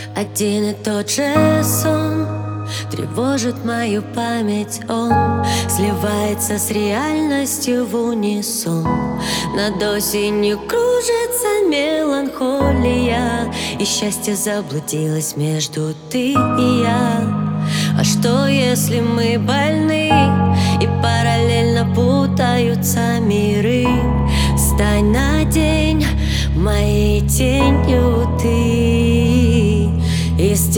Один и тот же сон тревожит мою память, он сливается с реальностью в унисон. Над осенью кружится меланхолия, и счастье заблудилось между ты и я. А что, если мы больны, и параллельно путаются миры? Стань на день моей тенью ты. Из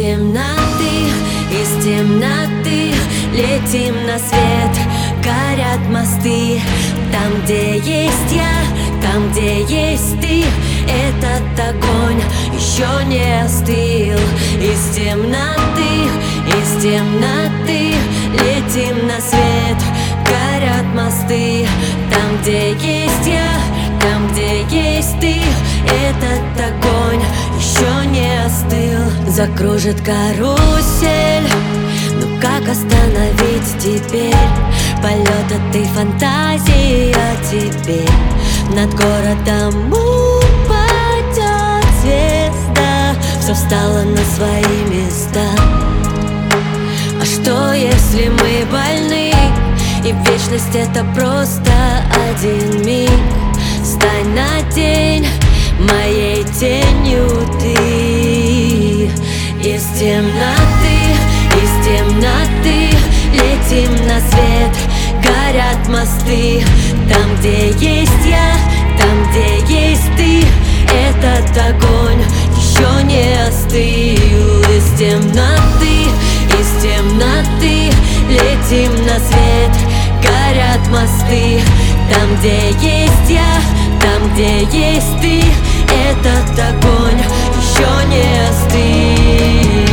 темноты летим на свет, горят мосты. Там, где есть я, там, где есть ты, этот огонь еще не остыл. Из темноты летим на свет, горят мосты. Там, где есть я, там, где есть ты, этот огонь еще не остыл. Закружит карусель, но как остановить теперь? Полет этой фантазии, а теперь над городом упадет звезда. Все встало на свои места. А что, если мы больны, и вечность это просто один миг? Стань на день моей тенью ты. Из темноты летим на свет, горят мосты. Там, где есть я, там, где есть ты, этот огонь еще не остыл. Из темноты летим на свет, горят мосты. Там, где есть я, там, где есть ты, этот огонь еще не остыл.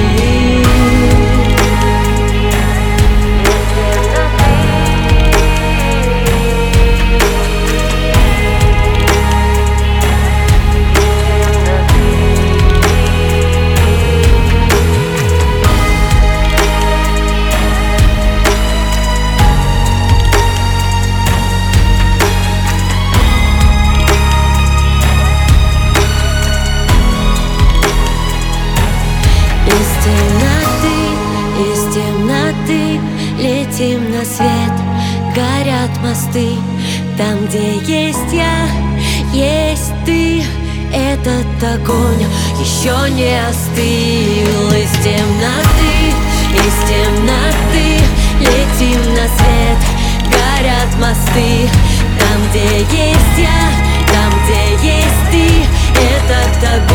Из темноты летим на свет, горят мосты. Там, где есть я, есть ты, этот огонь еще не остыл. Из темноты летим на свет, горят мосты. Там, где есть я, там, где есть ты, этот огонь